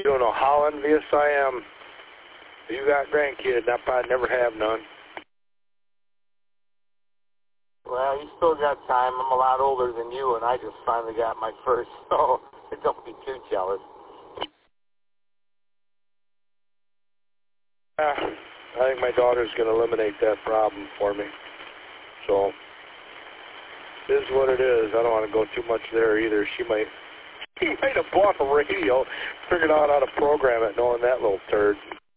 don't know how envious I am. You got grandkids, I probably never have none. Well, you still got time. I'm a lot older than you, and I just finally got my first, so don't be too jealous. I think my daughter's going to eliminate that problem for me. So, it is what it is. I don't want to go too much there either. She might have bought a radio, figured out how to program it, knowing that little turd.